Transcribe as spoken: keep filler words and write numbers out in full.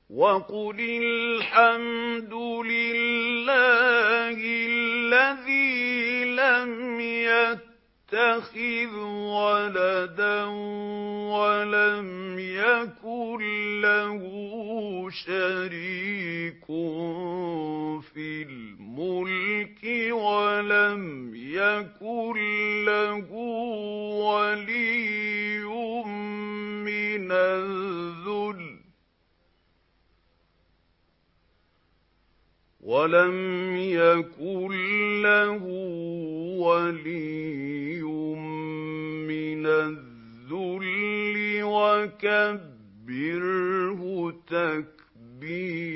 وَقُلِ الْحَمْدُ لِلَّهِ الَّذِي لَمْ يَتَّخِذْ وَلَدًا وَلَمْ يَكُن لَّهُ شَرِيكٌ فِي الْمُلْكِ وَلَمْ يَكُن لَّهُ وَلِيٌّ مِّنَ الذُّلِّ وَلَمْ يَكُن لَّهُ وَلِيٌّ مِّنَ الذُّلِّ وَكَبِّرْهُ تَكْبِيرًا.